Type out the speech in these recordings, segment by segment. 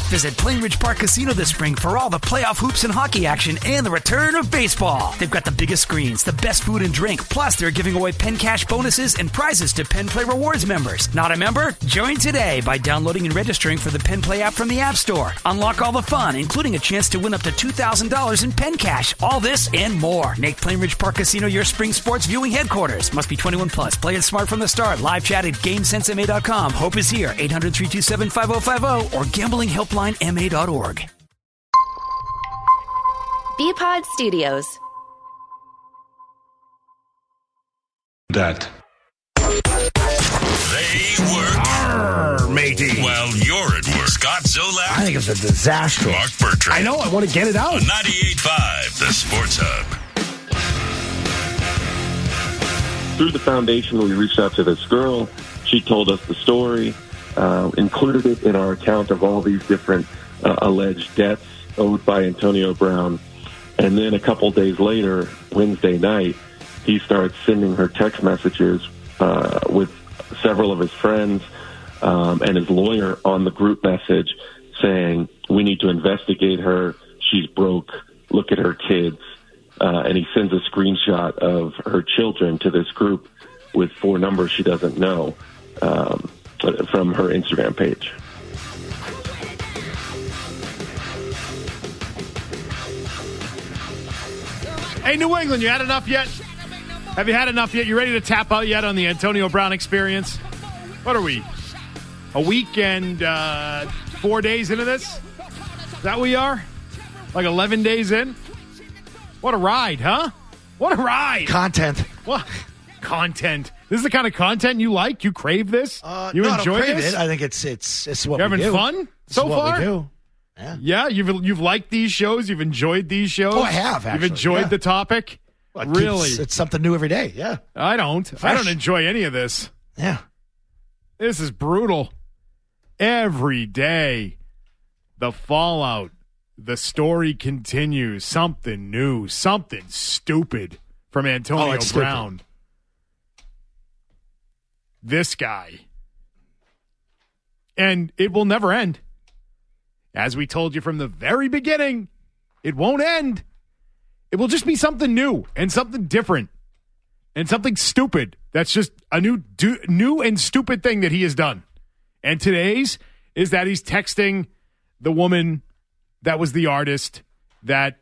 Visit Plainridge Park Casino this spring for all the playoff hoops and hockey action and the return of baseball. They've got the biggest screens, the best food and drink, plus they're giving away Penn Cash bonuses and prizes to Penn Play Rewards members. Not a member? Join today by downloading and registering for the Penn Play app from the App Store. Unlock all the fun, including a chance to win up to $2,000 in Penn Cash. All this and more. Make Plainridge Park Casino your spring sports viewing headquarters. Must be 21 plus. Play it smart from the start. Live chat at GameSenseMA.com. Hope is here. 800-327-5050 or gamblinghelplinema.org. Bpod Studios. That. They work. Arr, matey. Well, you're at work. Scott Zolak. I think it's a disaster. Mark Bertrand. I know. I want to get it out. On 98.5, the Sports Hub. Through the foundation, we reached out to this girl. She told us the story, included it in our account of all these different alleged debts owed by Antonio Brown. And then a couple days later, Wednesday night, he starts sending her text messages with several of his friends and his lawyer on the group message saying, we need to investigate her. She's broke. Look at her kids. And he sends a screenshot of her children to this group with 4 numbers she doesn't know from her Instagram page. Hey, New England, you had enough yet? Have you had enough yet? You ready to tap out yet on the Antonio Brown experience? What are we? A week and 4 days into this? Is that what we are? Like 11 days in? What a ride, huh? What a ride. Content. What? Content. This is the kind of content you like? You crave this? You no, enjoy I don't crave this? it. I think it's what You're we having do. fun so it's what far? we do. Yeah, you've liked these shows? You've enjoyed these shows? Oh, I have, actually. You've enjoyed yeah. the topic? Well, really? It's something new every day, yeah. I don't. Fresh. I don't enjoy any of this. Yeah. This is brutal. Every day, the fallout, the story continues. Something new, something stupid from Antonio Brown. Stupid. This guy. And it will never end. As we told you from the very beginning, it won't end. It will just be something new and something different and something stupid. That's just a new and stupid thing that he has done. And today's is that he's texting the woman that was the artist, that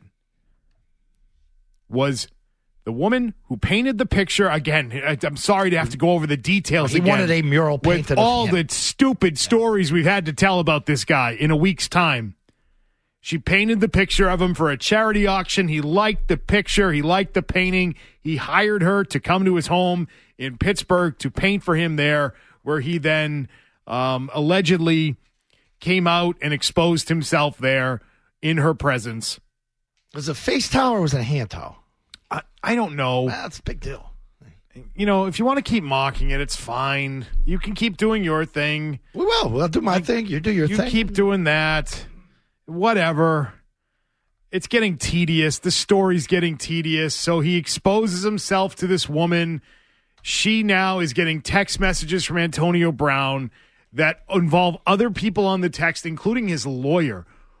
was the woman who painted the picture. Again, I'm sorry to have to go over the details He again. wanted a mural painted with of all him. the stupid stories we've had to tell about this guy in a week's time. She painted the picture of him for a charity auction. He liked the picture. He liked the painting. He hired her to come to his home in Pittsburgh to paint for him there, where he then allegedly came out and exposed himself there in her presence. Was it a face towel or was it a hand towel? I don't know. That's a big deal. You know, if you want to keep mocking it, it's fine. You can keep doing your thing. We will. We'll do my thing. You do your thing. You keep doing that. Whatever. It's getting tedious. The story's getting tedious. So he exposes himself to this woman. She now is getting text messages from Antonio Brown that involve other people on the text, including his lawyer.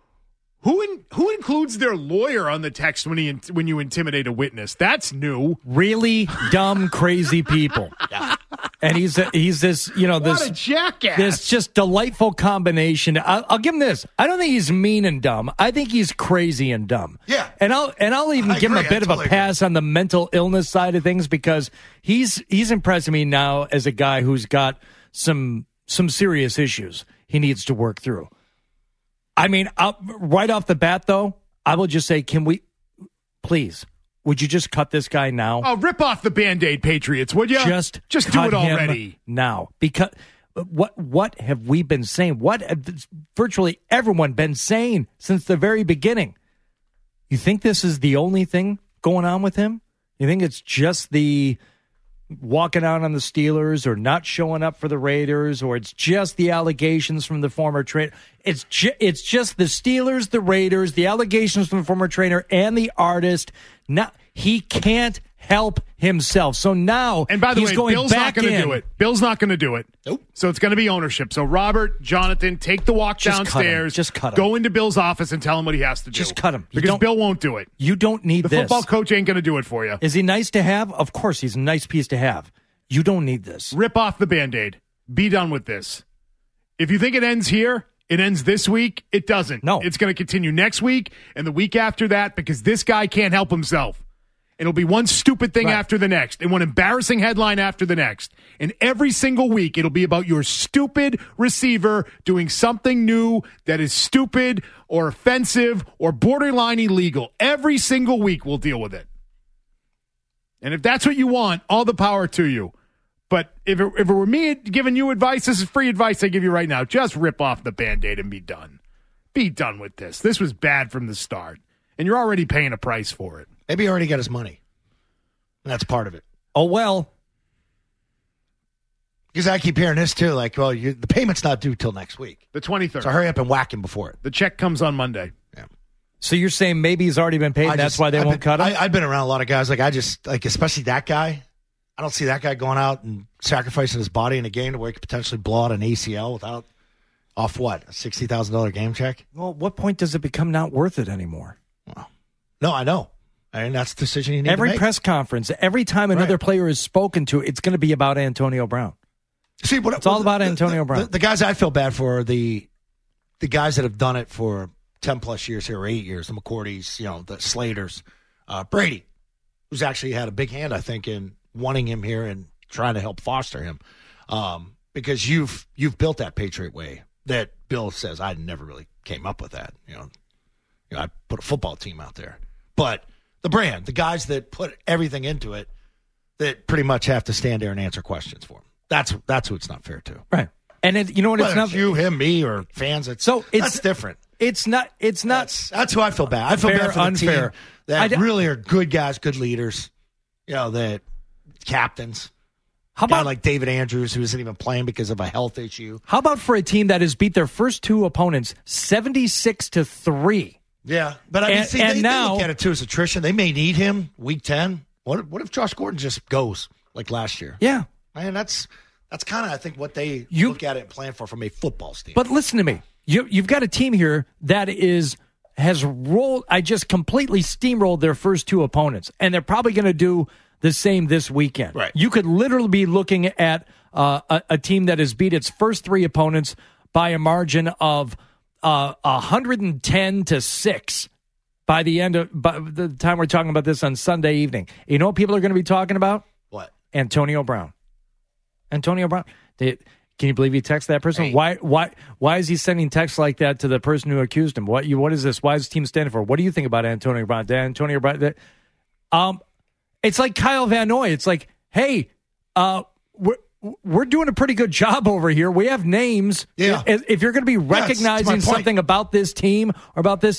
Who includes their lawyer on the text when you intimidate a witness? That's new. Really dumb, crazy people. Yeah. And he's this, What a jackass. this just delightful combination. I'll give him this. I don't think he's mean and dumb. I think he's crazy and dumb. Yeah. And I'll even give him a bit of a pass on the mental illness side of things, because he's impressing me now as a guy who's got some serious issues he needs to work through. I mean, right off the bat, though, I will just say, would you just cut this guy now? Oh, rip off the Band-Aid, Patriots, would you? Just do cut it already. him now. Because what have we been saying? What have virtually everyone been saying since the very beginning? You think this is the only thing going on with him? You think it's just the walking out on the Steelers or not showing up for the Raiders, or it's just the allegations from the former trainer? It's just the Steelers, the Raiders, the allegations from the former trainer, and the artist. He can't help himself. So now And by the he's way, going Bill's not back going to in. do it. Bill's not going to do it. Nope. So it's going to be ownership. So Robert, Jonathan, take the walk Just cut him. downstairs. Just cut him. Go into Bill's office and tell him what he has to do. Just cut him. You Because don't- Bill won't do it. You don't need The this. football coach ain't going to do it for you. Is he nice to have? Of course, he's a nice piece to have. You don't need this. Rip off the Band-Aid. Be done with this. If you think it ends here, it ends this week. It doesn't. No. It's going to continue next week and the week after that because this guy can't help himself. It'll be one stupid thing Right. after the next and one embarrassing headline after the next. And every single week, it'll be about your stupid receiver doing something new that is stupid or offensive or borderline illegal. Every single week, we'll deal with it. And if that's what you want, all the power to you. But if it were me giving you advice, this is free advice I give you right now. Just rip off the Band-Aid and be done. Be done with this. This was bad from the start. And you're already paying a price for it. Maybe he already got his money. And that's part of it. Oh, well. Because I keep hearing this, too. Like, well, the payment's not due till next week. The 23rd. So hurry up and whack him before it. The check comes on Monday. So you're saying maybe he's already been paid and that's why they won't cut him? I've been around a lot of guys. Like, especially that guy. I don't see that guy going out and sacrificing his body in a game to where he could potentially blow out an ACL off what? A $60,000 game check? Well, at what point does it become not worth it anymore? No, I know. And that's the decision you need Every to make. press conference, every time another Right. player is spoken to, it's going to be about Antonio Brown. See, It's all about Antonio Brown. The guys I feel bad for are the guys that have done it for 10 plus years here, or 8 years. The McCourtys, the Slaters, Brady, who's actually had a big hand, I think, in wanting him here and trying to help foster him, because you've built that Patriot way that Bill says I never really came up with that. I put a football team out there, but the brand, the guys that put everything into it, that pretty much have to stand there and answer questions for him. That's who it's not fair to. Right. And you know what? Whether It's not it's you, him, me, or fans. That's different. It's not. That's who I feel bad. I feel Fair, bad for the unfair. team that really are good guys, good leaders. That captains. How A guy about like David Andrews, who isn't even playing because of a health issue? How about for a team that has beat their first two opponents 76-3? Yeah, but I mean, And- see, and they now- look at it too as attrition. They may need him week 10. What if Josh Gordon just goes like last year? Yeah. Man, that's kind of I think what they You- look at it and plan for from a football standpoint. But listen to me. You've got a team here that has rolled. I just completely steamrolled their first two opponents, and they're probably going to do the same this weekend. Right. You could literally be looking at a team that has beat its first three opponents by a margin of 110-6 by the time we're talking about this on Sunday evening. You know what people are going to be talking about? What? Antonio Brown. Antonio Brown. Can you believe he texted that person? Hey. Why is he sending texts like that to the person who accused him? What is this? Why is the team standing for? What do you think about Antonio Brown? Antonio Brown. It's like Kyle Van Noy. It's like, hey, we're doing a pretty good job over here. We have names. Yeah. If you're going to be recognizing that's my point. something about this team or about this,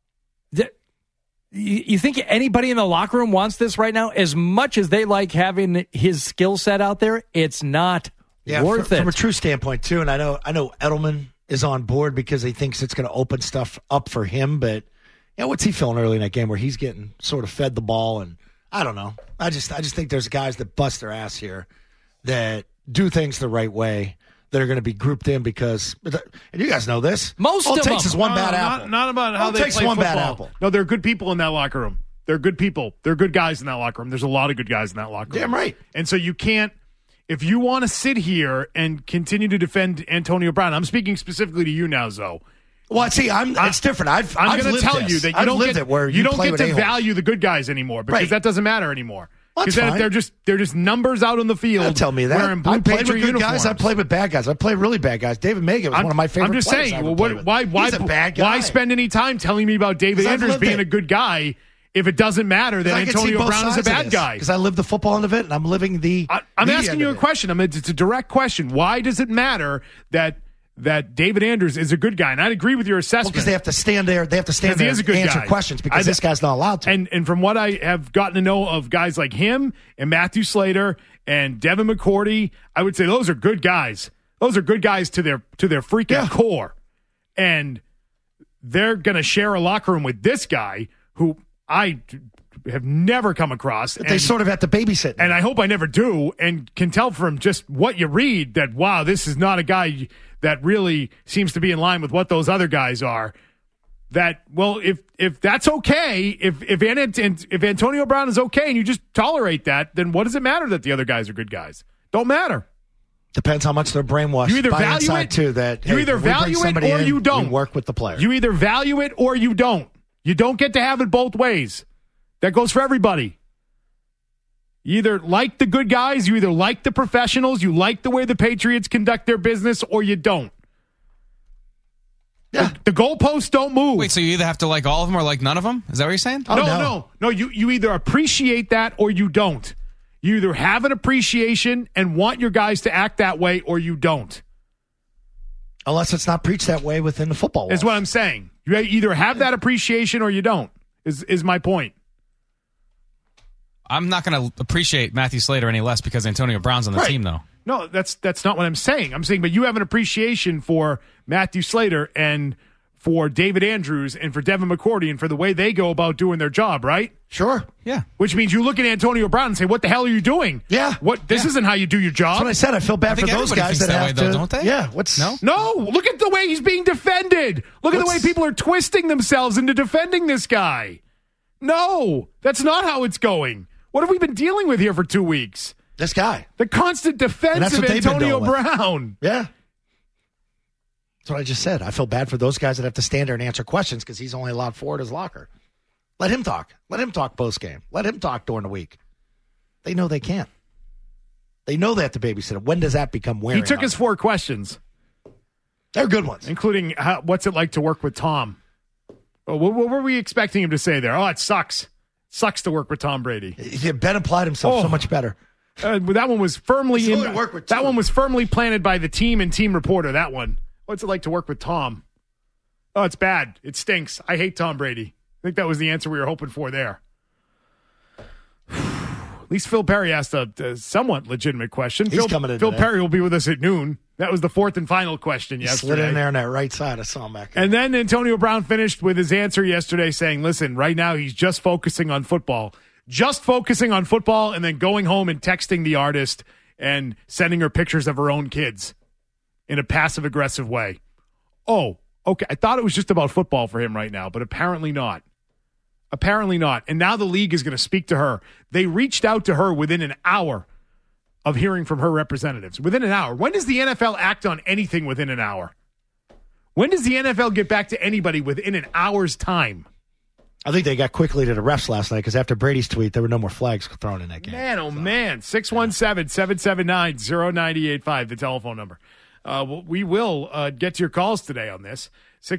you think anybody in the locker room wants this right now? As much as they like having his skill set out there, it's not worth it. From a true standpoint, too, and I know Edelman is on board because he thinks it's going to open stuff up for him, but what's he feeling early in that game where he's getting sort of fed the ball? And I don't know. I just think there's guys that bust their ass here that do things the right way that are going to be grouped in because, and you guys know this, Most all it of takes them. is one bad apple. Not about how All it they takes play one football. bad apple. No, there are good people in that locker room. They're good people. They're good guys in that locker room. There's a lot of good guys in that locker room. Damn right. And so you can't, if you want to sit here and continue to defend Antonio Brown, I'm speaking specifically to you now, Zoe. Well, see, it's different. I'm going to lived tell this. you that you I've don't lived get it where you don't play get with to a-holes. value the good guys anymore because Right. that doesn't matter anymore. That's Because fine. they're just numbers out on the field. Don't tell me that. Wearing blue I played Patriot with good uniforms. guys. I played with bad guys. I played really bad guys. David Megan was one of my favorite I'm just players. saying, I ever well, played with. why He's a bad guy. why spend any time telling me about David 'Cause I've Andrews lived being it. a good guy if it doesn't matter that Antonio Brown is a bad guy? Because I live the football end of it, and I'm living the. I'm media asking end you of a it. question. It's a direct question. Why does it matter that David Andrews is a good guy? And I'd agree with your assessment. Because they have to stand there. They have to stand Because he there is a and good answer guy. questions because this guy's not allowed to. And from what I have gotten to know of guys like him and Matthew Slater and Devin McCourty, I would say those are good guys. Those are good guys to their freaking core. And they're going to share a locker room with this guy who I have never come across. They sort of have to babysit. And I hope I never do, and can tell from just what you read that, wow, this is not a guy that really seems to be in line with what those other guys are. That, well, if that's okay, if Antonio Brown is okay and you just tolerate that, then what does it matter that the other guys are good guys? Don't matter. Depends how much they're brainwashed. You either by value inside it, too. That you either value it or you don't. We work with the player. You either value it or you don't. You don't get to have it both ways. That goes for everybody. You either like the good guys, you either like the professionals, you like the way the Patriots conduct their business, or you don't. Yeah. The goalposts don't move. Wait, so you either have to like all of them or like none of them? Is that what you're saying? Oh, No. You either appreciate that or you don't. You either have an appreciation and want your guys to act that way or you don't. Unless it's not preached that way within the football Is walls. what I'm saying. You either have that appreciation or you don't, is my point. I'm not going to appreciate Matthew Slater any less because Antonio Brown's on the team, though. No, that's not what I'm saying. I'm saying, but you have an appreciation for Matthew Slater and for David Andrews and for Devin McCourty and for the way they go about doing their job, right? Sure. Yeah. Which means you look at Antonio Brown and say, what the hell are you doing? Yeah. This isn't how you do your job. That's what I said. I feel bad for those guys that have to. Don't they? Yeah. No, look at the way he's being defended. Look at the way people are twisting themselves into defending this guy. No, that's not how it's going. What have we been dealing with here for 2 weeks? This guy. The constant defense of Antonio Brown. Yeah. That's what I just said. I feel bad for those guys that have to stand there and answer questions because he's only allowed 4 at his locker. Let him talk. Let him talk post-game. Let him talk during the week. They know they can't. They know they have to babysit him. When does that become wearing? He took his 4 questions. They're good ones. Including what's it like to work with Tom? What were we expecting him to say there? Oh, it sucks. Sucks to work with Tom Brady. Ben applied himself so much better. That one was firmly that one was firmly planted by the team and team reporter. That one. What's it like to work with Tom? Oh, it's bad. It stinks. I hate Tom Brady. I think that was the answer we were hoping for there. At least Phil Perry asked a somewhat legitimate question. He's coming in Phil today. Perry will be with us at noon. That was the 4th and final question yesterday. Slid in there on that right side. I saw him back there. And then Antonio Brown finished with his answer yesterday saying, listen, right now he's just focusing on football. Just focusing on football and then going home and texting the artist and sending her pictures of her own kids in a passive-aggressive way. Oh, okay. I thought it was just about football for him right now, but apparently not. Apparently not. And now the league is going to speak to her. They reached out to her within an hour of hearing from her representatives. Within an hour. When does the NFL act on anything within an hour? When does the NFL get back to anybody within an hour's time? I think they got quickly to the refs last night because after Brady's tweet, there were no more flags thrown in that game. Man, oh man. 617-779-0985, the telephone number. We will get to your calls today on this.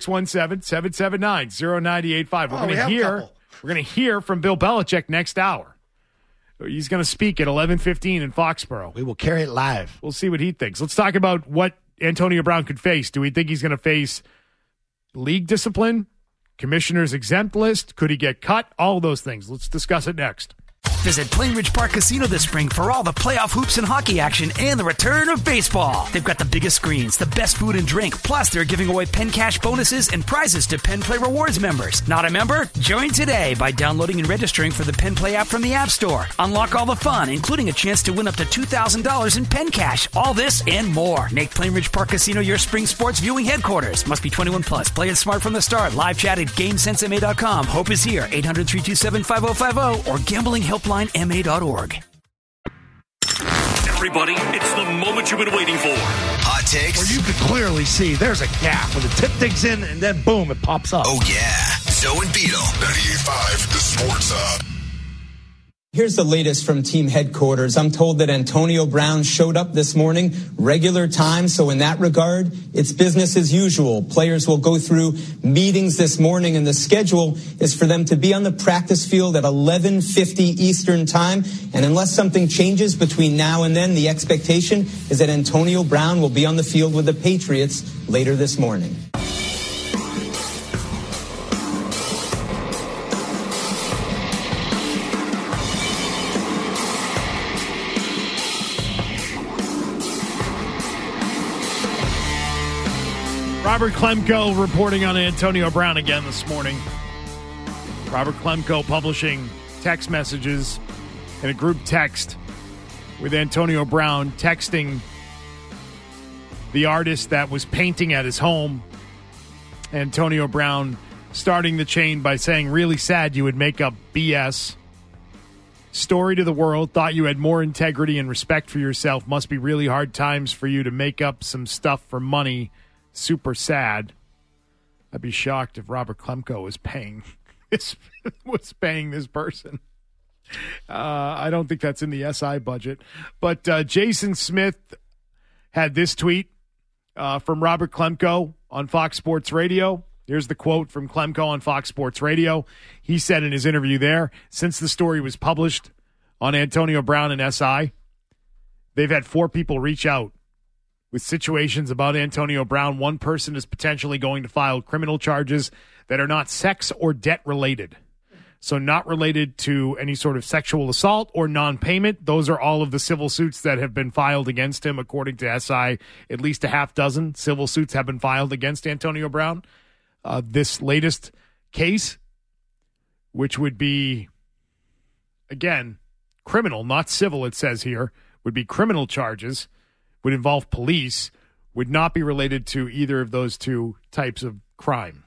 617-779-0985. We're going to hear from Bill Belichick next hour. He's going to speak at 11:15 in Foxborough. We will carry it live. We'll see what he thinks. Let's talk about what Antonio Brown could face. Do we think he's going to face league discipline, commissioner's exempt list? Could he get cut? All of those things. Let's discuss it next. Visit Plainridge Park Casino this spring for all the playoff hoops and hockey action and the return of baseball. They've got the biggest screens, the best food and drink, plus they're giving away Penn Cash bonuses and prizes to Penn Play Rewards members. Not a member? Join today by downloading and registering for the Penn Play app from the App Store. Unlock all the fun, including a chance to win up to $2,000 in Penn Cash. All this and more. Make Plainridge Park Casino your spring sports viewing headquarters. Must be 21 plus. Play it smart from the start. Live chat at GameSenseMA.com. Hope is here. 800-327-5050 or gamblinghelplinema.org. Everybody, it's the moment you've been waiting for. Hot takes. Where you could clearly see there's a gap when the tip digs in and then boom, it pops up. Oh, yeah. Zoe and Beetle. 98.5, the Sports Hub. Here's the latest from team headquarters. I'm told that Antonio Brown showed up this morning, regular time. So in that regard, it's business as usual. Players will go through meetings this morning, and the schedule is for them to be on the practice field at 11:50 Eastern time. And unless something changes between now and then, the expectation is that Antonio Brown will be on the field with the Patriots later this morning. Robert Klemko reporting on Antonio Brown again this morning. Robert Klemko publishing text messages in a group text with Antonio Brown texting the artist that was painting at his home. Antonio Brown starting the chain by saying, really sad you would make up BS. Story to the world, thought you had more integrity and respect for yourself. Must be really hard times for you to make up some stuff for money. Super sad. I'd be shocked if Robert Klemko was paying this person. I don't think that's in the SI budget. But Jason Smith had this tweet from Robert Klemko on Fox Sports Radio. Here's the quote from Klemko on Fox Sports Radio. He said in his interview there, since the story was published on Antonio Brown and SI, they've had 4 people reach out with situations about Antonio Brown. One person is potentially going to file criminal charges that are not sex or debt related. So not related to any sort of sexual assault or non-payment. Those are all of the civil suits that have been filed against him. According to SI, at least a half dozen civil suits have been filed against Antonio Brown. This latest case, which would be, again, criminal, not civil, it says here, would be criminal charges, would involve police, would not be related to either of those two types of crime.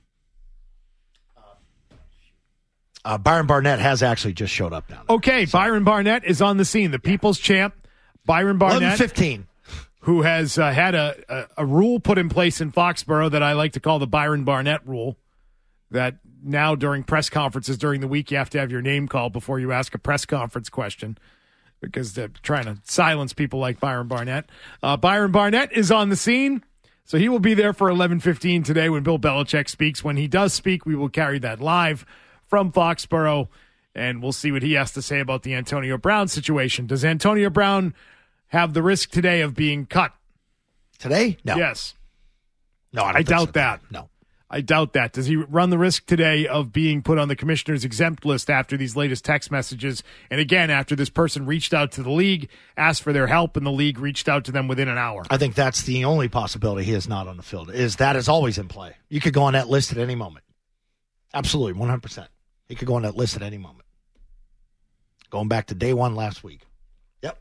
Byron Barnett has actually just showed up now. Okay, so Byron Barnett is on the scene. The people's champ, Byron Barnett. 11:15. Who has had a rule put in place in Foxborough that I like to call the Byron Barnett rule, that now during press conferences during the week you have to have your name called before you ask a press conference question, because they're trying to silence people like Byron Barnett. Byron Barnett is on the scene, so he will be there for 11:15 today when Bill Belichick speaks. When he does speak, we will carry that live from Foxborough, and we'll see what he has to say about the Antonio Brown situation. Does Antonio Brown have the risk today of being cut? Today? No. Yes. No, I doubt so. that. No. I doubt that. Does he run the risk today of being put on the commissioner's exempt list after these latest text messages? And again, after this person reached out to the league, asked for their help, and the league reached out to them within an hour. I think that's the only possibility he is not on the field. That is always in play. You could go on that list at any moment. Absolutely, 100%. He could go on that list at any moment. Going back to day one last week. Yep.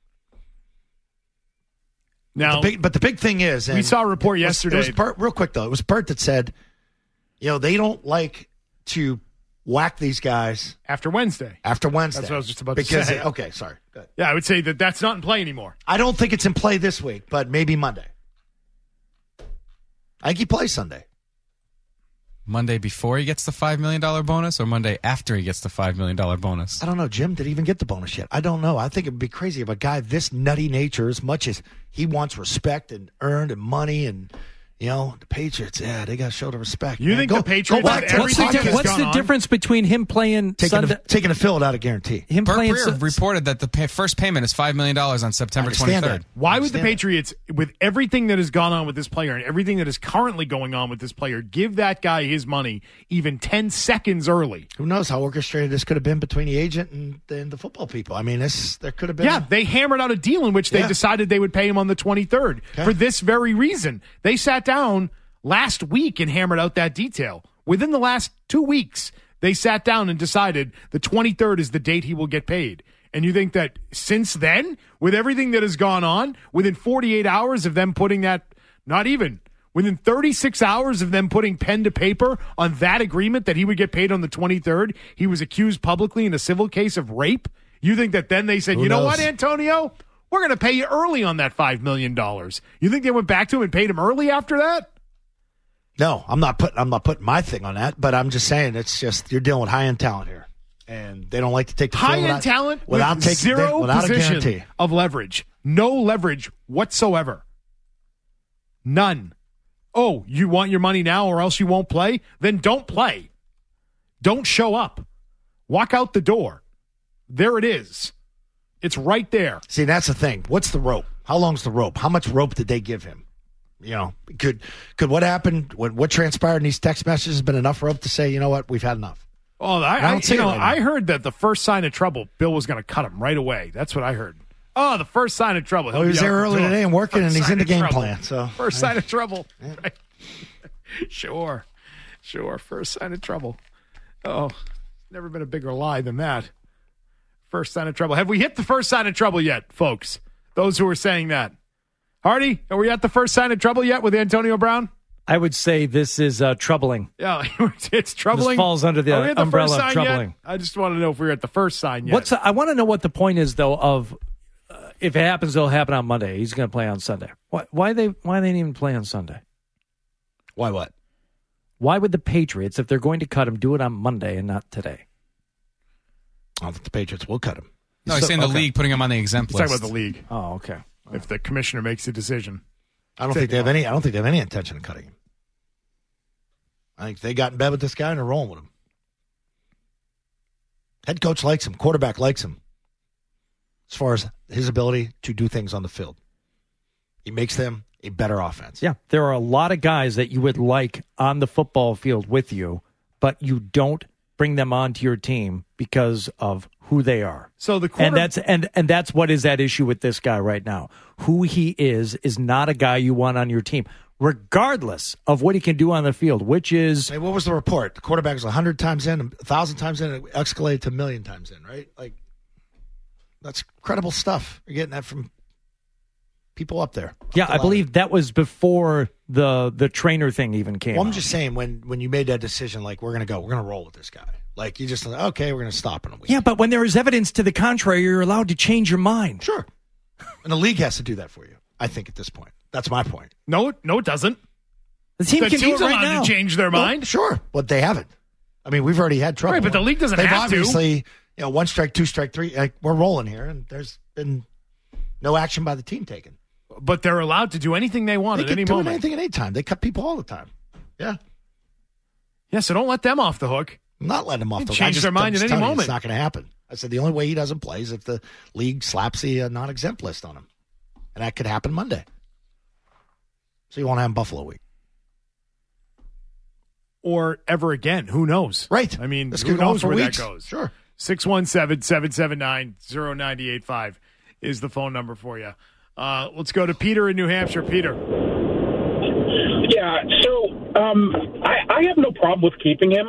Now, but the big thing is, we saw a report yesterday. It was real quick though. It was Bert that said, they don't like to whack these guys after Wednesday. After Wednesday, that's what I was just about to say. Okay, sorry. Good. Yeah, I would say that's not in play anymore. I don't think it's in play this week, but maybe Monday. I think he plays Sunday. Monday before he gets the $5 million bonus, or Monday after he gets the $5 million bonus? I don't know, Jim. Did he even get the bonus yet? I don't know. I think it would be crazy if a guy this nutty nature, as much as he wants respect and earned and money and, the Patriots, they got to show the respect. You think the Patriots have everything? What's the difference between him playing taking a fill without a guarantee? Him Bert playing Breer reported that the first payment is $5 million on September 23rd. Why would the Patriots, with everything that has gone on with this player and everything that is currently going on with this player, give that guy his money even 10 seconds early? Who knows how orchestrated this could have been between the agent and the football people? I mean, there could have been. Yeah, they hammered out a deal in which they decided they would pay him on the 23rd for this very reason. They sat down last week and hammered out that detail. Within the last 2 weeks, they sat down and decided the 23rd is the date he will get paid. And you think that since then, with everything that has gone on, within 48 hours of them putting that, not even, within 36 hours of them putting pen to paper on that agreement that he would get paid on the 23rd, he was accused publicly in a civil case of rape? You think that then they said, you know what, Antonio? We're going to pay you early on that $5 million. You think they went back to him and paid him early after that? No, I'm not putting my thing on that, but I'm just saying it's just you're dealing with high-end talent here, and they don't like to take the high-end talent without a guarantee of leverage, no leverage whatsoever, none. Oh, you want your money now, or else you won't play? Then don't play. Don't show up. Walk out the door. There it is. It's right there. See, that's the thing. What's the rope? How long's the rope? How much rope did they give him? Could what happened, what transpired in these text messages has been enough rope to say, you know what, we've had enough? Oh, I heard that the first sign of trouble, Bill was going to cut him right away. That's what I heard. Oh, the first sign of trouble. He was there early today and working, and he's in the game plan. So first sign of trouble. Right. Sure. First sign of trouble. Oh, Never been a bigger lie than that. First sign of trouble. Have we hit the first sign of trouble yet, folks? Those who are saying that. Hardy, are we at the first sign of trouble yet with Antonio Brown? I would say this is troubling. Yeah, it's troubling. This falls under the umbrella of troubling. Yet? I just want to know if we're at the first sign yet. I want to know what the point is, though, of if it happens, it'll happen on Monday. He's going to play on Sunday. Why they didn't even play on Sunday? Why what? Why would the Patriots, if they're going to cut him, do it on Monday and not today? I don't think the Patriots will cut him. No, he's saying the league putting him on the exempt list. He's talking about the league. Oh, okay. If the commissioner makes a decision. I don't think they have any intention of cutting him. I think they got in bed with this guy and are rolling with him. Head coach likes him. Quarterback likes him. As far as his ability to do things on the field. He makes them a better offense. Yeah, there are a lot of guys that you would like on the football field with you, but you don't bring them onto your team because of who they are. So the and that's what is at issue with this guy right now. Who he is not a guy you want on your team, regardless of what he can do on the field, which is... Hey, what was the report? The quarterback was 100 times in, 1,000 times in, it escalated to 1,000,000 times in, right? Like, that's credible stuff. You're getting that from people up there. Yeah, I believe that was before the trainer thing even came Well, I'm out. just saying, when you made that decision, like, we're going to roll with this guy. Like, you just, okay, we're going to stop in a week. Yeah, but when there is evidence to the contrary, you're allowed to change your mind. Sure. And the league has to do that for you, I think, at this point. That's my point. No, it doesn't. The team can do it right now. To change their mind. Sure, but they haven't. I mean, we've already had trouble. Right, but the league doesn't have to. They've obviously, 1 strike, 2 strike, 3. Like, we're rolling here, and there's been no action by the team taken. But they're allowed to do anything they want at any moment. They can do anything at any time. They cut people all the time. Yeah. Yeah, so don't let them off the hook. I'm not letting them off the hook. Change their mind at any moment. It's not going to happen. I said the only way he doesn't play is if the league slaps the non-exempt list on him. And that could happen Monday. So you won't have Buffalo week. Or ever again. Who knows? Right. I mean, this who knows where weeks. that goes? Sure. 617-779-0985 is the phone number for you. Let's go to Peter in New Hampshire. Peter. Yeah, so I have no problem with keeping him.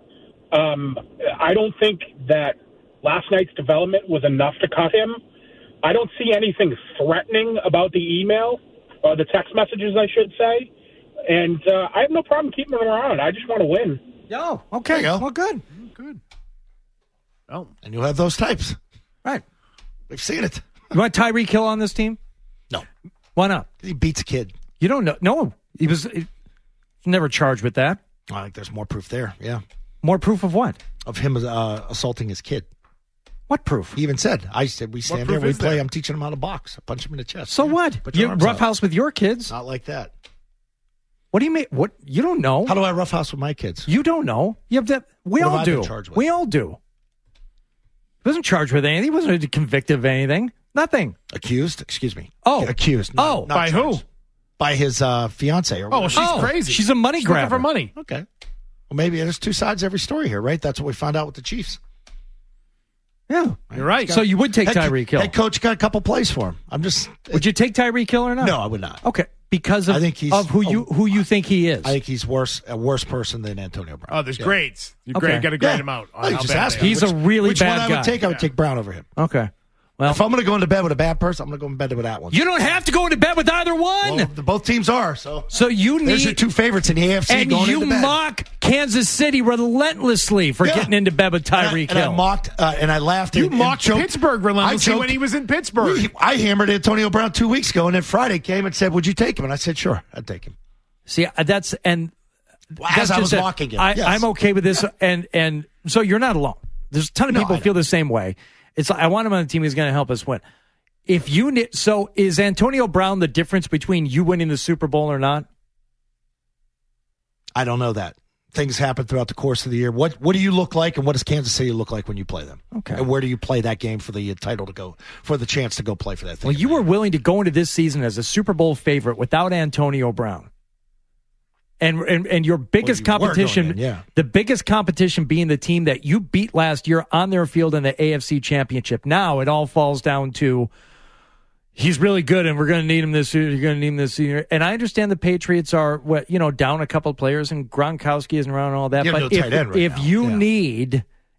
I don't think that last night's development was enough to cut him. I don't see anything threatening about the email, or the text messages, I should say. And I have no problem keeping him around. I just want to win. Oh, okay. Well, good. Good. Oh. And you'll have those types. Right. We've seen it. You want Tyreek Hill on this team? No. Why not? He beats a kid. You don't know. No. He was never charged with that. I think there's more proof there. Yeah. More proof of what? Of him assaulting his kid. What proof? He even said, we stand there, we play, I'm teaching him how to box. I punch him in the chest. So what? You roughhouse with your kids? Not like that. What do you mean? What? You don't know. How do I roughhouse with my kids? You don't know. You have to. We all do. We all do. He wasn't charged with anything. He wasn't convicted of anything. Nothing. Accused? Excuse me. Oh. Accused. Not by charged. who? By his fiance. Oh, she's crazy. She's a money grabber. Looking for money. Okay. Well, maybe there's two sides to every story here, right? That's what we found out with the Chiefs. Yeah. You're right. So you would take Tyreek Hill. Head coach got a couple plays for him. Would you take Tyreek Hill or not? No, I would not. Okay. Because of, I think he's, who you think he is. I think he's a worse person than Antonio Brown. Oh, there's grades. You got to grade him out. Oh, just ask he's a really which bad one guy. I would take, I would take Brown over him. Okay. Well, if I'm going to go into bed with a bad person, I'm going to go into bed with that one. You don't have to go into bed with either one. Well, both teams are. So you need. There's your two favorites in the AFC and going you into bed. mock Kansas City relentlessly for getting into bed with Tyreek Hill. And I mocked and I laughed. You mocked Pittsburgh relentlessly when he was in Pittsburgh. I hammered Antonio Brown 2 weeks ago, and then Friday came and said, "Would you take him?" And I said, "Sure, I'd take him." See, that's as I was mocking him. Yes. I'm okay with this, and so you're not alone. There's a ton of people feel the same way. It's like, I want him on the team. He's going to help us win. So is Antonio Brown the difference between you winning the Super Bowl or not? I don't know that. Things happen throughout the course of the year. What do you look like, and what does Kansas City look like when you play them? Okay. And where do you play that game for the title to go, for the chance to go play for that thing? Well, you were willing to go into this season as a Super Bowl favorite without Antonio Brown. And your biggest competition, the biggest competition being the team that you beat last year on their field in the AFC Championship. Now it all falls down to he's really good, and we're going to need him this year. You're going to need him this year. And I understand the Patriots are down a couple of players, and Gronkowski isn't around and all that. But if you need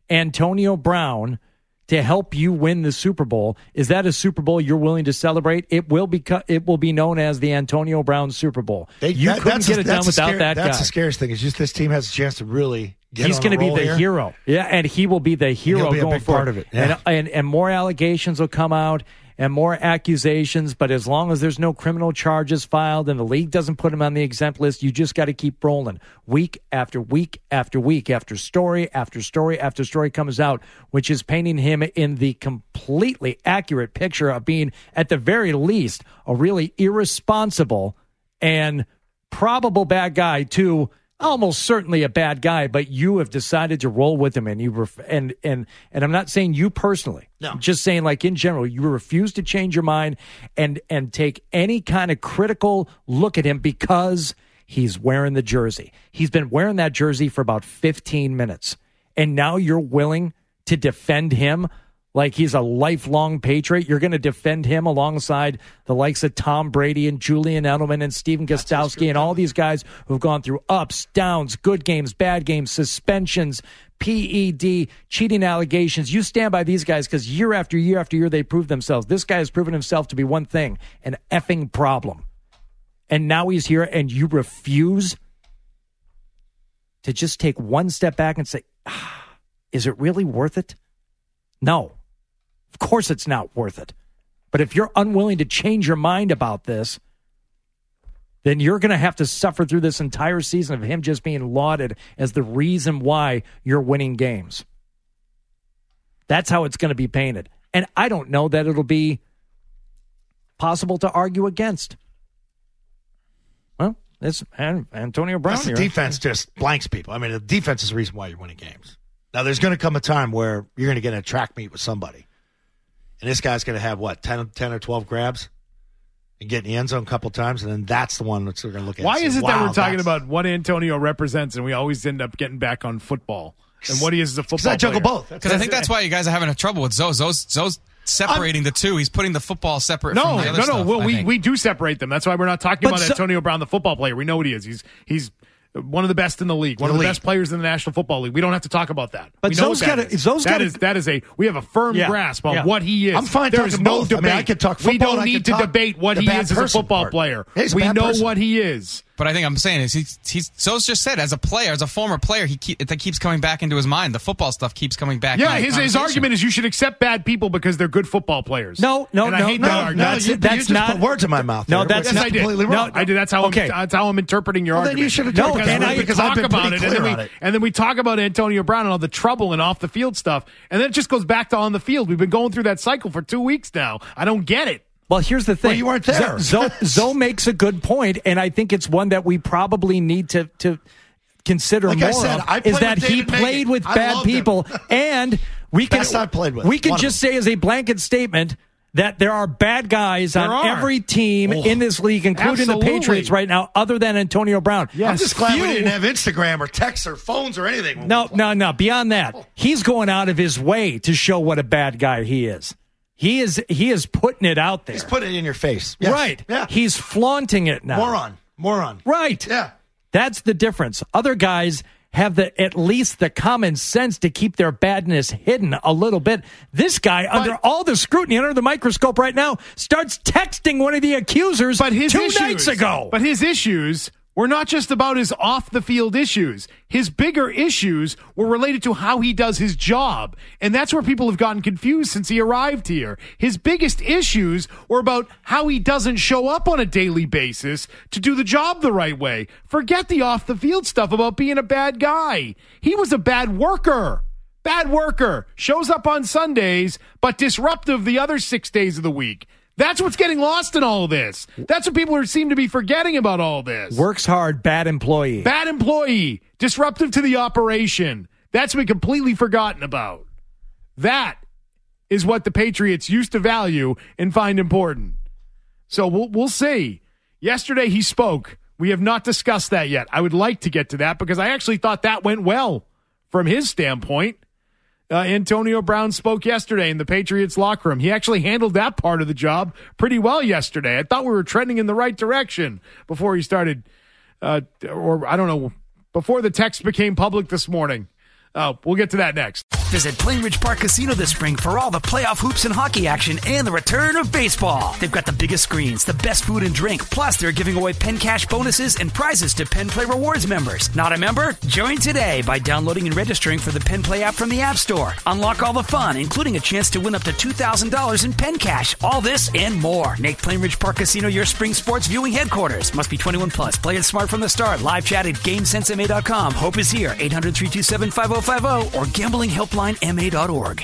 Antonio Brown to help you win the Super Bowl, is that a Super Bowl you're willing to celebrate? It will be known as the Antonio Brown Super Bowl. You couldn't get it done without that guy. That's the scariest thing. Is just this team has a chance to really get He's going to be the hero. Yeah, and he will be the hero going forward. Big part of it. Yeah. And more allegations will come out and more accusations, but as long as there's no criminal charges filed and the league doesn't put him on the exempt list, you just got to keep rolling. Week after week after week after story after story after story comes out, which is painting him in the completely accurate picture of being, at the very least, a really irresponsible and probable bad guy to almost certainly a bad guy, but you have decided to roll with him, and and I'm not saying you personally. No. I'm just saying, like, in general, you refuse to change your mind and take any kind of critical look at him because he's wearing the jersey. He's been wearing that jersey for about 15 minutes, and now you're willing to defend him like he's a lifelong Patriot. You're going to defend him alongside the likes of Tom Brady and Julian Edelman and Stephen Gostkowski and all these guys who've gone through ups, downs, good games, bad games, suspensions, PED, cheating allegations. You stand by these guys because year after year after year they prove themselves. This guy has proven himself to be one thing, an effing problem. And now he's here and you refuse to just take one step back and say, is it really worth it? No. Of course it's not worth it. But if you're unwilling to change your mind about this, then you're going to have to suffer through this entire season of him just being lauded as the reason why you're winning games. That's how it's going to be painted. And I don't know that it'll be possible to argue against. Well, it's Antonio Brown here. The defense just blanks people. I mean, the defense is the reason why you're winning games. Now, there's going to come a time where you're going to get in a track meet with somebody. And this guy's going to have, 10 or 12 grabs and get in the end zone a couple times, and then that's the one that we're going to look at. Why is it that we're talking about what Antonio represents and we always end up getting back on football and what he is as a football player? I juggle both. Because I think that's why you guys are having trouble with Zoe. Zoe's separating the two. He's putting the football separate from the other stuff. Well, we do separate them. That's why we're not talking about Antonio Brown, the football player. We know what he is. He's one of the best in the league, one of the best players in the National Football League. We don't have to talk about that. But we have a firm grasp on what he is. I'm fine. There's no debate. I could talk football. We don't need to debate what he is as a football player. We know what he is. But I think I'm saying is he's Zoe's just said, as a player, as a former player, that keeps coming back into his mind. The football stuff keeps coming back. Yeah, his argument is you should accept bad people because they're good football players. I hate that argument. That's not put words in my mouth. No, that's not completely wrong. I did. That's how I'm interpreting your argument. Then you should have talked about it, and then we talk about Antonio Brown and all the trouble and off the field stuff, and then it just goes back to on the field. We've been going through that cycle for 2 weeks now. I don't get it. Well, here's the thing. Well, you weren't there. Zoe makes a good point, and I think it's one that we probably need to consider like more I said, of, is that he played with bad people, and we can just say as a blanket statement that there are bad guys on every team in this league, including the Patriots right now, other than Antonio Brown. Yes. I'm just glad we didn't have Instagram or texts or phones or anything. No. Beyond that, he's going out of his way to show what a bad guy he is. He is putting it out there. He's putting it in your face. Yes. Right. Yeah. He's flaunting it now. Moron. Right. Yeah. That's the difference. Other guys have at least the common sense to keep their badness hidden a little bit. This guy, under all the scrutiny, under the microscope right now, starts texting one of the accusers 2 nights ago. But his issues were not just about his off-the-field issues. His bigger issues were related to how he does his job. And that's where people have gotten confused since he arrived here. His biggest issues were about how he doesn't show up on a daily basis to do the job the right way. Forget the off-the-field stuff about being a bad guy. He was a bad worker. Bad worker. Shows up on Sundays, but disruptive the other 6 days of the week. That's what's getting lost in all of this. That's what people seem to be forgetting about all this. Works hard, bad employee. Bad employee. Disruptive to the operation. That's been completely forgotten about. That is what the Patriots used to value and find important. So we'll see. Yesterday he spoke. We have not discussed that yet. I would like to get to that because I actually thought that went well from his standpoint. Antonio Brown spoke yesterday in the Patriots locker room. He actually handled that part of the job pretty well yesterday. I thought we were trending in the right direction before he started, before the text became public this morning. We'll get to that next. Visit Plainridge Park Casino this spring for all the playoff hoops and hockey action and the return of baseball. They've got the biggest screens, the best food and drink, plus they're giving away Penn Cash bonuses and prizes to Penn Play Rewards members. Not a member? Join today by downloading and registering for the Penn Play app from the App Store. Unlock all the fun, including a chance to win up to $2,000 in Penn Cash. All this and more. Make Plainridge Park Casino your spring sports viewing headquarters. Must be 21 plus. Play it smart from the start. Live chat at GameSenseMA.com. Hope is here. 800-327-5050 or gamblinghelplinema.org.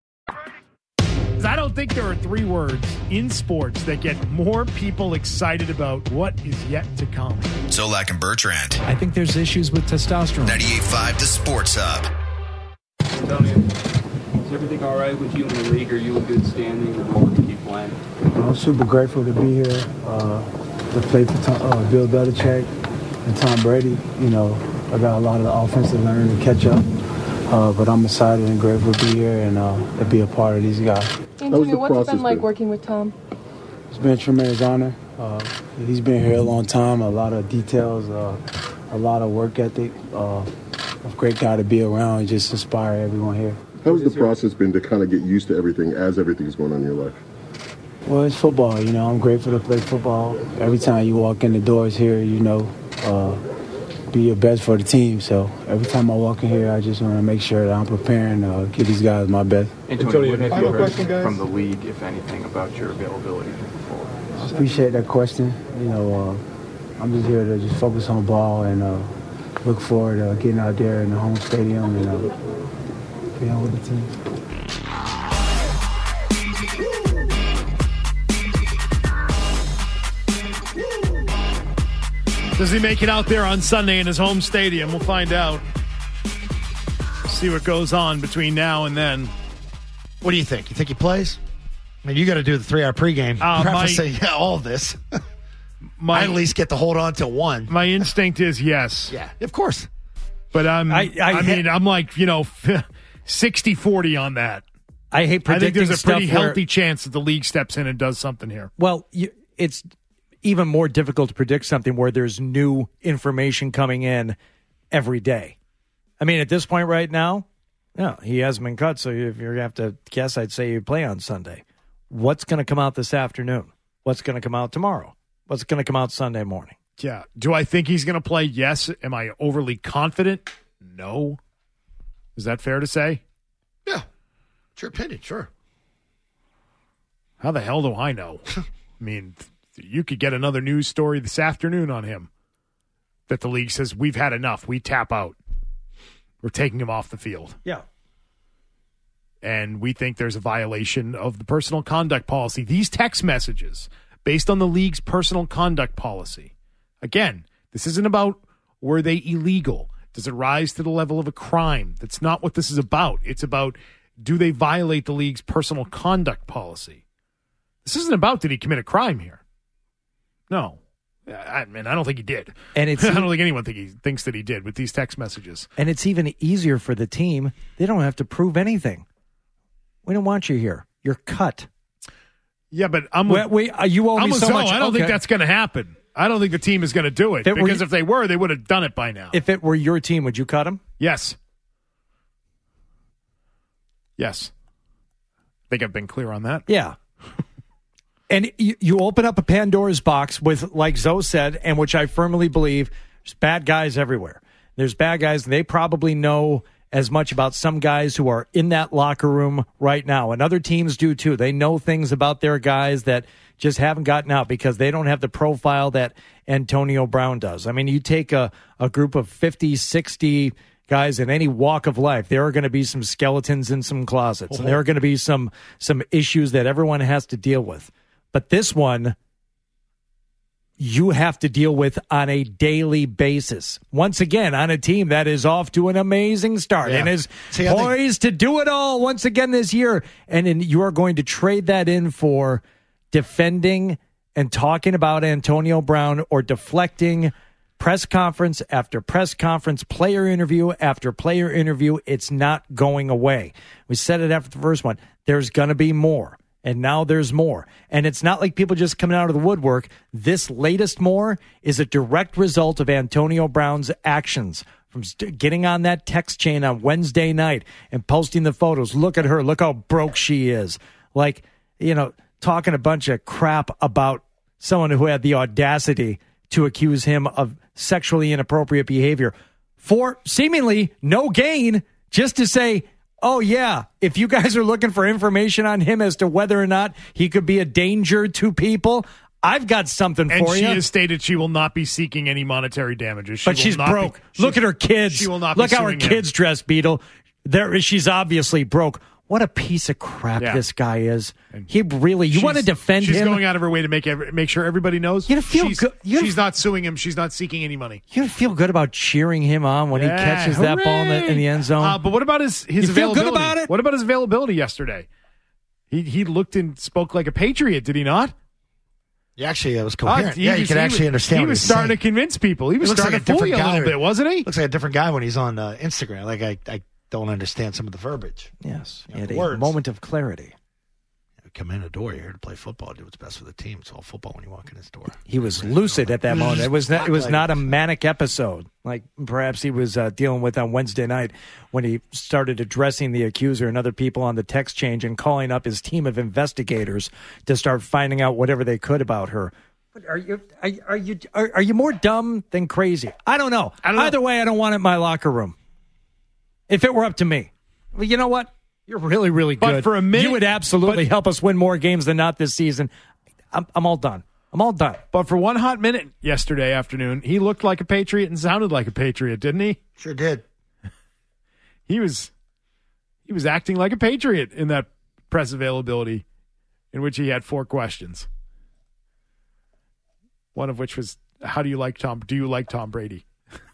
I don't think there are three words in sports that get more people excited about what is yet to come. Zolak and Bertrand. I think there's issues with testosterone. 98.5 The Sports Hub. Tony, is everything all right with you in the league? Are you in good standing and willing to keep playing? I'm super grateful to be here, to play for Bill Belichick and Tom Brady. You know, I got a lot of offense to learn and catch up. But I'm excited and grateful to be here and to be a part of these guys. Antonio, what's it been like working with Tom? It's been a tremendous honor. He's been here a long time, a lot of details, a lot of work ethic. A great guy to be around and just inspire everyone here. How's the process been to kind of get used to everything as everything's going on in your life? Well, it's football. You know, I'm grateful to play football. Every time you walk in the doors here, you know, be your best for the team. So every time I walk in here, I just want to make sure that I'm preparing to give these guys my best. Antonio, what have you heard from the league, if anything, about your availability moving forward? I appreciate that question. You know, I'm just here to just focus on ball and look forward to getting out there in the home stadium and being with the team. Does he make it out there on Sunday in his home stadium? We'll find out. See what goes on between now and then. What do you think? You think he plays? I mean, you got to do the 3-hour pregame. Prefacing all of this. I at least get to hold on to one. My instinct is yes. Yeah, of course. But I'm like, 60-40 on that. I hate predicting. I think there's a pretty stuff healthy chance that the league steps in and does something here. Well, it's even more difficult to predict something where there's new information coming in every day. I mean, at this point right now, no, he hasn't been cut. So if you have to guess, I'd say you play on Sunday. What's going to come out this afternoon? What's going to come out tomorrow? What's going to come out Sunday morning? Yeah. Do I think he's going to play? Yes. Am I overly confident? No. Is that fair to say? Yeah. It's your opinion, sure. How the hell do I know? I mean, you could get another news story this afternoon on him that the league says, we've had enough. We tap out. We're taking him off the field. Yeah. And we think there's a violation of the personal conduct policy. These text messages, based on the league's personal conduct policy. Again, this isn't about were they illegal? Does it rise to the level of a crime? That's not what this is about. It's about, do they violate the league's personal conduct policy? This isn't about, did he commit a crime here? No. I don't think he did. And I don't think anyone thinks that he did with these text messages. And it's even easier for the team. They don't have to prove anything. We don't want you here. You're cut. Yeah, but you owe me so much. I don't think that's going to happen. I don't think the team is going to do it. Because if they were, they would have done it by now. If it were your team, would you cut him? Yes. Yes. I think I've been clear on that. Yeah. And you open up a Pandora's box with, like Zoe said, and which I firmly believe, there's bad guys everywhere. There's bad guys, and they probably know as much about some guys who are in that locker room right now. And other teams do too. They know things about their guys that just haven't gotten out because they don't have the profile that Antonio Brown does. I mean, you take a group of 50, 60 guys in any walk of life, there are going to be some skeletons in some closets. And there are going to be some issues that everyone has to deal with. But this one, you have to deal with on a daily basis. Once again, on a team that is off to an amazing start and is poised to do it all once again this year. And you are going to trade that in for defending and talking about Antonio Brown or deflecting press conference after press conference, player interview after player interview. It's not going away. We said it after the first one. There's going to be more. And now there's more. And it's not like people just coming out of the woodwork. This latest more is a direct result of Antonio Brown's actions from getting on that text chain on Wednesday night and posting the photos. Look at her. Look how broke she is. Like, talking a bunch of crap about someone who had the audacity to accuse him of sexually inappropriate behavior for seemingly no gain, just to say, oh, yeah, if you guys are looking for information on him as to whether or not he could be a danger to people, I've got something for you. And she has stated she will not be seeking any monetary damages. But she's broke. Look at her kids. She will not Look be how her suing kids him. dress, Beetle. She's obviously broke. What a piece of crap this guy is. He really, you want to defend him? She's going out of her way to make sure everybody knows she's not suing him. She's not seeking any money. You feel good about cheering him on when he catches that ball in the end zone. But what about his you availability? Feel good about it? What about his availability yesterday? He looked and spoke like a Patriot, did he not? Yeah, actually, it was coherent. You could actually understand. He was starting to convince people. He was starting to fool you a little bit, wasn't he? Looks like a different guy when he's on Instagram. Like I don't understand some of the verbiage. Yes, he had a moment of clarity. Come in the door, you're here to play football, do what's best for the team. It's all football when you walk in his door. He was lucid at that moment. It was not a manic episode like perhaps he was dealing with on Wednesday night when he started addressing the accuser and other people on the text chain and calling up his team of investigators to start finding out whatever they could about her. But are you more dumb than crazy? I don't know. Either way, I don't want it in my locker room. If it were up to me. Well, you know what? You're really, really good. But for a minute, you would absolutely help us win more games than not this season. I'm all done. But for one hot minute yesterday afternoon, he looked like a Patriot and sounded like a Patriot, didn't he? Sure did. He was acting like a Patriot in that press availability in which he had 4 questions. One of which was, do you like Tom Brady?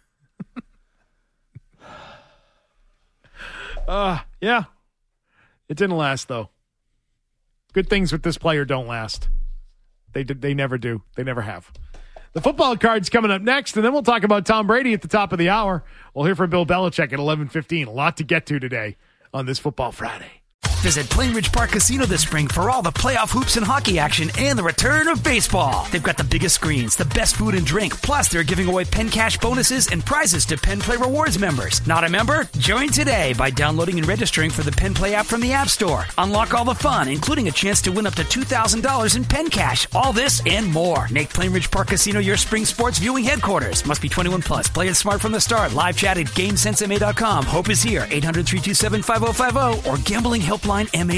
Yeah. It didn't last, though. Good things with this player don't last. They never do. They never have. The football card's coming up next, and then we'll talk about Tom Brady at the top of the hour. We'll hear from Bill Belichick at 11:15. A lot to get to today on this Football Friday. Visit Plainridge Park Casino this spring for all the playoff hoops and hockey action and the return of baseball. They've got the biggest screens, the best food and drink, plus they're giving away Penn Cash bonuses and prizes to Penn Play Rewards members. Not a member? Join today by downloading and registering for the Penn Play app from the App Store. Unlock all the fun, including a chance to win up to $2,000 in Penn Cash. All this and more. Make Plainridge Park Casino your spring sports viewing headquarters. Must be 21 plus. Play it smart from the start. Live chat at GameSenseMA.com. Hope is here. 800-327-5050 or gamblinghelplinema.org.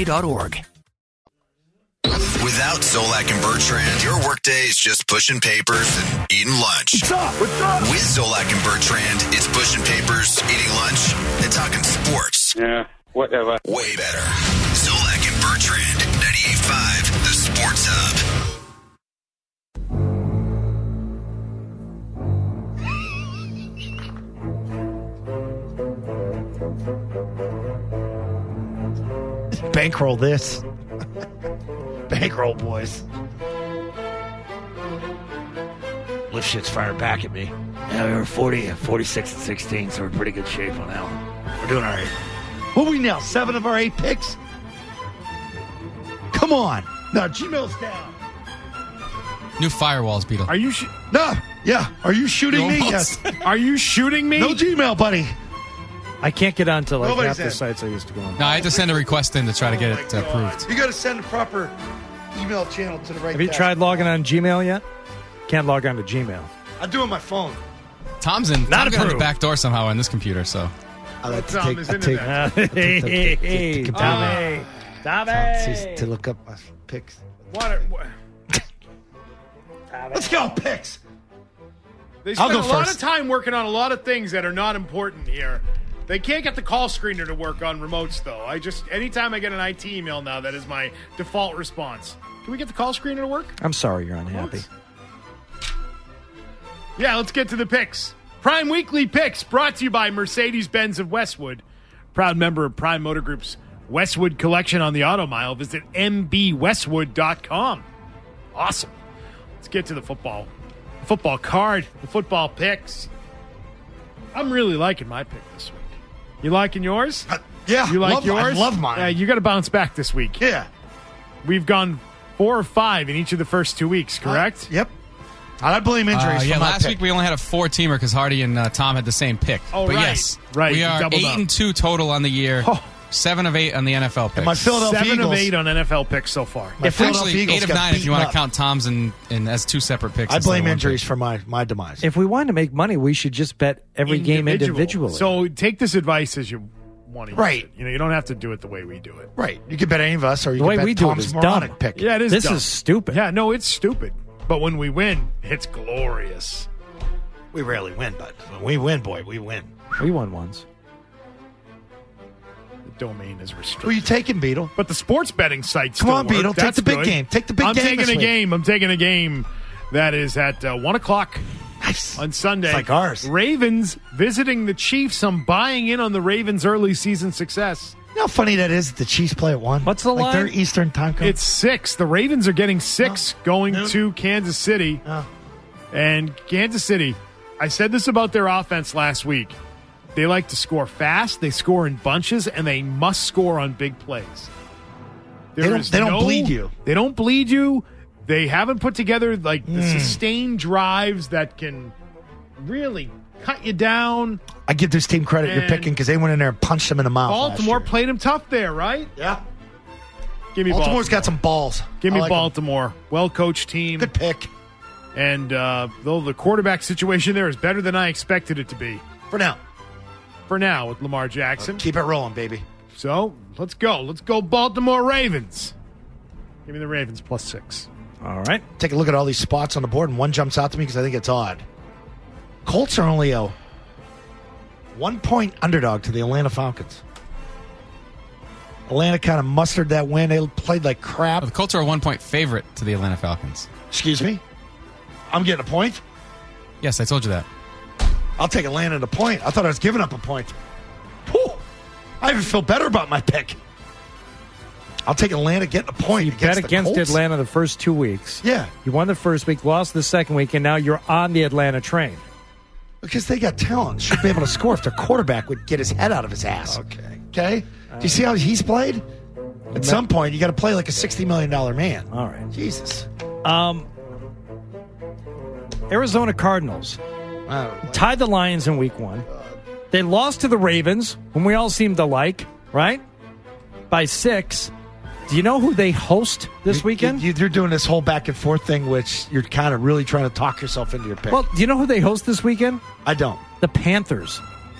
Without Zolak and Bertrand, your workday is just pushing papers and eating lunch. What's up? With Zolak and Bertrand, it's pushing papers, eating lunch, and talking sports. Yeah, whatever. Way better. Zolak and Bertrand, 98.5, the Sports Hub. Bankroll this. Bankroll, boys. Lift shit's fired back at me. Yeah, we were 46-16, so we're in pretty good shape on that one. We're doing all right. What are we now? 7 of our 8 picks? Come on. No, Gmail's down. New firewalls, Beetle. Are you? No. Yeah. Are you shooting me? Almost. Yes. Are you shooting me? No Gmail, buddy. I can't get onto Nobody's half the in. sites I used to go on. No, I had to send a request in to try to get it approved. You got to send a proper email channel to the right Have you guy. tried logging on Gmail yet? Can't log on to Gmail. I do it on my phone. Tom's Not got approved. the back door somehow on this computer, so. I like to Tom take, is I into take, that. take Tommy. to look up my picks. What? Let's go, picks. They I'll spend go a lot first. of time working on a lot of things that are not important here. They can't get the call screener to work on remotes, though. Anytime I get an IT email now, that is my default response. Can we get the call screener to work? I'm sorry you're unhappy. Yeah, let's get to the picks. Prime Weekly Picks brought to you by Mercedes-Benz of Westwood. Proud member of Prime Motor Group's Westwood collection on the Auto Mile. Visit mbwestwood.com. Awesome. Let's get to the football card, the football picks. I'm really liking my pick this week. You liking yours? Yeah. You like love, yours? I love mine. Yeah, you got to bounce back this week. Yeah. We've gone 4 or 5 in each of the first 2 weeks, correct? Yep. I blame injuries for my last pick. week we only had a 4-teamer because Hardy and Tom had the same pick. Oh, but right. yes, Right. we are Doubled 8-2 total on the year. 7 of 8 on the NFL picks. And my Philadelphia 7 Eagles, of 8 on NFL picks so far. Actually, 8 of 9 if you want up. to count Tom's and as 2 separate picks. I instead blame of one injuries pick. for my demise. If we wanted to make money, we should just bet every game individually. So take this advice as you want to use Right. it. You don't have to do it the way we do it. Right. You could bet any of us, or you The could way bet we do it Tom's is moronic dumb. pick. Yeah, it is This dumb. is stupid. Yeah, no, it's stupid. But when we win, it's glorious. We rarely win, but when we win, boy, we win. We won once. The domain is restricted. Who are you taking, Beetle? But the sports betting sites Come still on, work. Beetle. Take That's the big good. game. Take the big I'm game taking this a week. game. I'm taking a game that is at 1 o'clock on Sunday. It's like ours. Ravens visiting the Chiefs. I'm buying in on the Ravens' early season success. You know how funny that is that the Chiefs play at 1? What's the like line? Their Eastern time code? It's 6. The Ravens are getting 6 going to Kansas City. And Kansas City, I said this about their offense last week. They like to score fast, they score in bunches, and they must score on big plays. They don't bleed you. They don't bleed you. They haven't put together like the sustained drives that can really cut you down. I give this team credit you're And picking because they went in there and punched them in the mouth. Baltimore last year. played them tough there, right? Yeah. Give me Baltimore's Baltimore. got some balls. Give me I like 'em. Baltimore. Well-coached team. Good pick. And though the quarterback situation there is better than I expected it to be. For now. For now with Lamar Jackson. Keep it rolling, baby. So, let's go. Let's go Baltimore Ravens. Give me the Ravens plus 6. All right. Take a look at all these spots on the board, and one jumps out to me because I think it's odd. Colts are only a 1-point underdog to the Atlanta Falcons. Atlanta kind of mustered that win. They played like crap. The Colts are a 1-point favorite to the Atlanta Falcons. Excuse me? I'm getting a point? Yes, I told you that. I'll take Atlanta at a point. I thought I was giving up a point. Whew. I even feel better about my pick. I'll take Atlanta getting a point. You bet the against Colts. Atlanta the first 2 weeks. Yeah. You won the first week, lost the second week, and now you're on the Atlanta train. Because they got talent. Should be able to score if their quarterback would get his head out of his ass. Okay? Do you see how he's played? At some point, you got to play like a $60 million man. All right. Jesus. Arizona Cardinals tied the Lions in week 1. They lost to the Ravens, whom we all seem to like, right? By 6. Do you know who they host this weekend? You're doing this whole back and forth thing, which you're kind of really trying to talk yourself into your pick. Well, do you know who they host this weekend? I don't. The Panthers.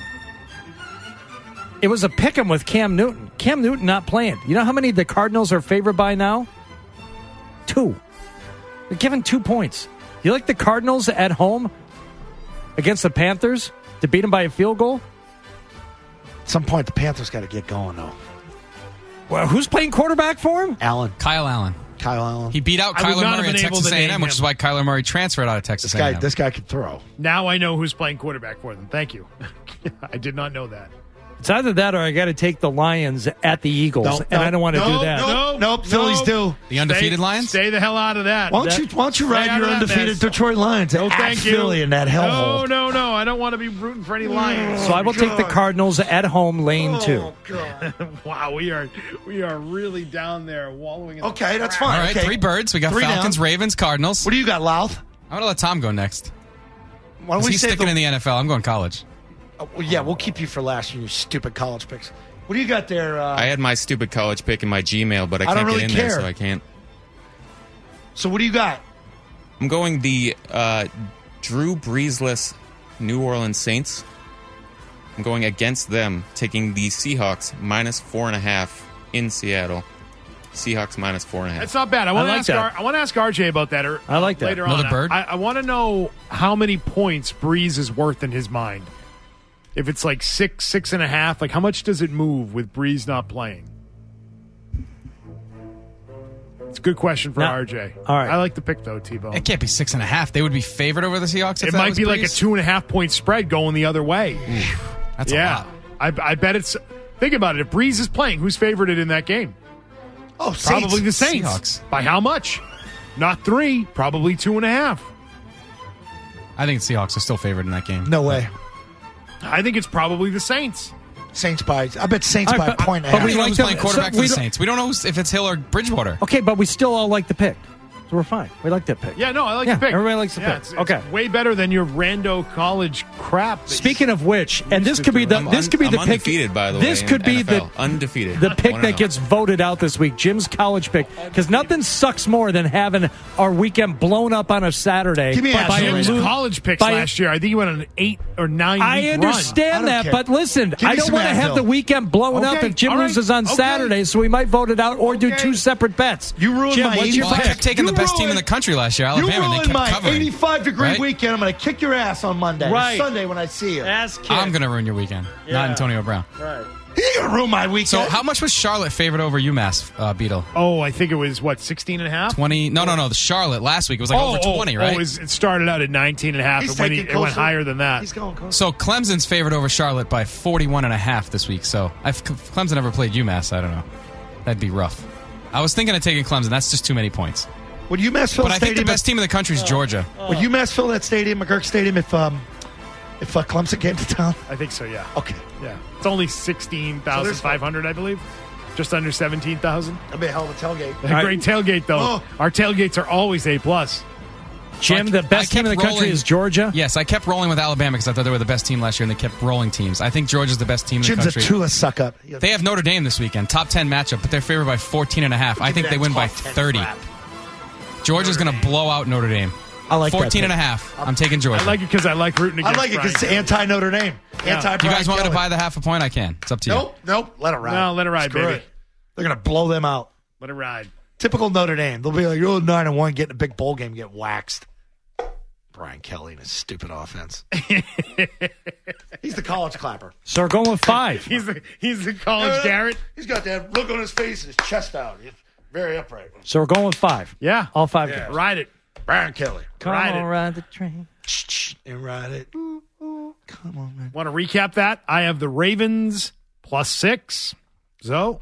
It was a pick'em with Cam Newton. Cam Newton not playing. You know how many the Cardinals are favored by now? 2. They're given 2 points. You like the Cardinals at home against the Panthers to beat them by a field goal? At some point, the Panthers got to get going, though. Well, who's playing quarterback for him? Kyle Allen. He beat out I would Kyler not have Murray at been able Texas to name A&M, which him. is why Kyler Murray transferred out of Texas A&M. This guy could throw. Now I know who's playing quarterback for them. Thank you. I did not know that. It's either that or I got to take the Lions at the Eagles, and I don't want to do that. Nope. Phillies do. The undefeated Lions? Stay the hell out of that. Why don't you ride your undefeated Detroit Lions No, at thank you. Philly in that hellhole? No. I don't want to be rooting for any Lions. So I will take the Cardinals at home, lane 2. Wow, we are really down there wallowing in Okay, the that's crap. fine. All right, Okay. 3 birds. We got 3 Falcons, down. Ravens, Cardinals. What do you got, Louth? I'm going to let Tom go next. Why don't we He's save sticking in the NFL. I'm going college. Yeah, we'll keep you for last. You stupid college picks. What do you got there? I had my stupid college pick in my Gmail, but I I can't don't really get in there, care. so I can't. So what do you got? I'm going the Drew Breesless New Orleans Saints. I'm going against them, taking the Seahawks minus 4.5 in Seattle. Seahawks minus 4.5. That's not bad. I want to ask RJ about that. I like that. Later Another on. bird? I want to know how many points Breeze is worth in his mind. If it's like 6.5, like how much does it move with Breeze not playing? It's a good question for Now- RJ. all right. I like the pick though, T-Bone. It can't be 6.5. They would be favored over the Seahawks. If It that might was be like a Breeze. 2.5 point spread going the other way. That's a yeah, lot. I bet it's. Think about it. If Breeze is playing, who's favored in that game? Oh, Probably the Saints. Seahawks. By how much? Not 3, probably 2.5. I think the Seahawks are still favored in that game. No way. I think it's probably the Saints. Saints by. I bet Saints All right, by a point and a but half. We don't know who's like playing them- quarterback so for we the don't- Saints. We don't know if it's Hill or Bridgewater. Okay, but we still all like the pick. So So we're fine. We like that pick. Yeah, no, I like the pick. Everybody likes the pick. It's okay. way better than your rando college crap. Speaking of which, and this could be the I'm pick. undefeated, by the way. This could be NFL. Undefeated. the pick 1-0. that gets voted out this week. Jim's college pick, because nothing sucks more than having our weekend blown up on a Saturday. Give me Jim's college picks last year. I think he went on an 8 or 9 I week understand run. that, but listen, I don't want to have the weekend blown up if Jim loses on Saturday, so we might vote it out or do two separate bets. You ruined Jim, my what's your Well, I pick? kept taking the best team in the country last year, Alabama. You And they ruined kept my covering. 85-degree Right? weekend. I'm going to kick your ass on Monday. Right. Sunday when I see you. I'm going to ruin your weekend, not Antonio Brown. Right. You're going to ruin my weekend. So how much was Charlotte favored over UMass, Beetle? Oh, I think it was, 16.5? 20? No. The Charlotte last week. It was like over 20, right? It started out at 19.5. It went higher than that. He's going close. So Clemson's favored over Charlotte by 41.5 this week. So if Clemson ever played UMass, I don't know. That'd be rough. I was thinking of taking Clemson. That's just too many points. Would UMass fill But I think the stadium? best team in the country is Georgia. Would UMass fill that stadium, McGurk Stadium, if Clemson came to town? I think so, yeah. Okay. Yeah. It's only 16,500, I believe. Just under 17,000. That'd be a hell of a tailgate. A great tailgate, though. Oh. Our tailgates are always A+. Jim, the best team in the country is Georgia? Yes, I kept rolling with Alabama because I thought they were the best team last year, and they kept rolling teams. I think Georgia's the best team in the Jim's country. a Tua suck-up. They have Notre Dame this weekend. Top 10 matchup, but they're favored by 14.5. I think they win by 30. Georgia's going to blow out Notre Dame. I like 14.5. I'm taking Georgia. I like it because I like rooting against I like it because it's Brian anti-Notre Dame. Yeah. Anti-Brian You guys want me to Kelly. buy the half a point? I can. It's up to you. Nope. Let it ride. No, let it ride, Screw baby. it. They're going to blow them out. Let it ride. Typical Notre Dame. They'll be like, 9-1, getting a big bowl game, get waxed. Brian Kelly and his stupid offense. He's the college clapper. So we're going with 5. He's the college Garrett. He's got that look on his face and his chest out. He's very upright. So we're going with 5. Yeah. All 5 Yeah. games. Ride it. Brian Kelly. Come Ride on, it. ride the train. And ride it. Come on, man. Want to recap that? I have the Ravens +6. Zoe.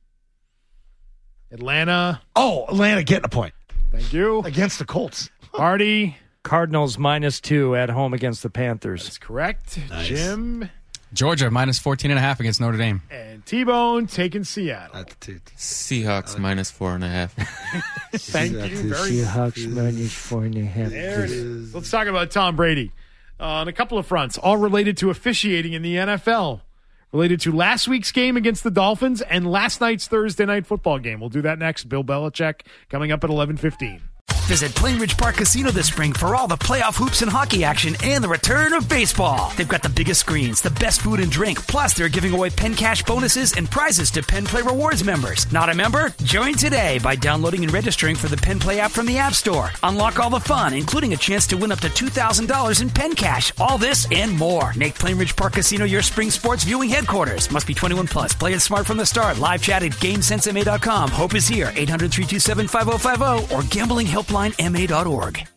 Atlanta. Oh, Atlanta getting a point. Thank you. Against the Colts. Artie. Cardinals -2 at home against the Panthers. That's correct. Nice. Jim. Georgia minus 14.5 against Notre Dame. And T-Bone taking Seattle. Seahawks -4.5. Thank you very Seahawks -4.5. There it is. Let's talk about Tom Brady on a couple of fronts, all related to officiating in the NFL. Related to last week's game against the Dolphins and last night's Thursday night football game. We'll do that next. Bill Belichick coming up at 11:15. Visit Plainridge Park Casino this spring for all the playoff hoops and hockey action and the return of baseball. They've got the biggest screens, the best food and drink, plus they're giving away Penn Cash bonuses and prizes to Penn Play Rewards members. Not a member? Join today by downloading and registering for the Penn Play app from the App Store. Unlock all the fun, including a chance to win up to $2,000 in Penn Cash. All this and more. Make Plainridge Park Casino your spring sports viewing headquarters. Must be 21 plus. Play it smart from the start. Live chat at GameSenseMA.com. Hope is here. 800-327-5050 or gamblinghelplinema.org.